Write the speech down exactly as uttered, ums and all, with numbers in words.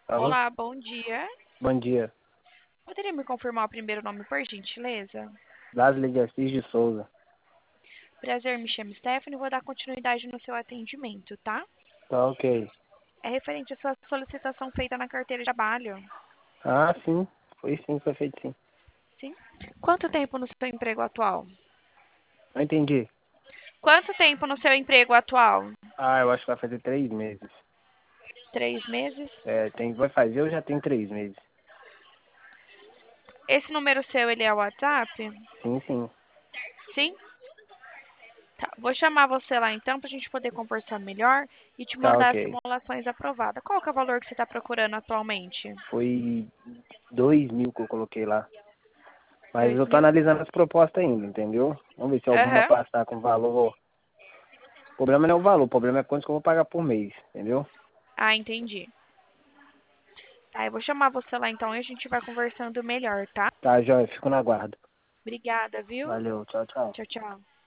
Alô? Olá, bom dia. Bom dia. Poderia me confirmar o primeiro nome, por gentileza? Dasley de Assis de Souza. Prazer, me chamo Stephanie e vou dar continuidade no seu atendimento, tá? Tá ok. É referente à sua solicitação feita na carteira de trabalho. Ah, sim. Foi sim, foi feito sim. Sim? Quanto tempo no seu emprego atual? Não entendi. Quanto tempo no seu emprego atual? Ah, eu acho que vai fazer três meses. Três meses? É, tem, vai fazer, eu já tenho três meses. Esse número seu, ele é o WhatsApp? Sim, sim. Sim? Tá. Vou chamar você lá então pra gente poder conversar melhor e te Tá mandar as ok. simulações aprovadas. Qual que é o valor que você está procurando atualmente? Foi dois mil que eu coloquei lá. Mas Dois eu tô mil? analisando as propostas ainda, entendeu? Vamos ver se alguma Aham. passar com valor. O problema não é o valor, o problema é quanto que eu vou pagar por mês, entendeu? Ah, entendi. Tá, eu vou chamar você lá então e a gente vai conversando melhor, tá? Tá, joia, fico na guarda. Obrigada, viu? Valeu, tchau, tchau. Tchau, tchau.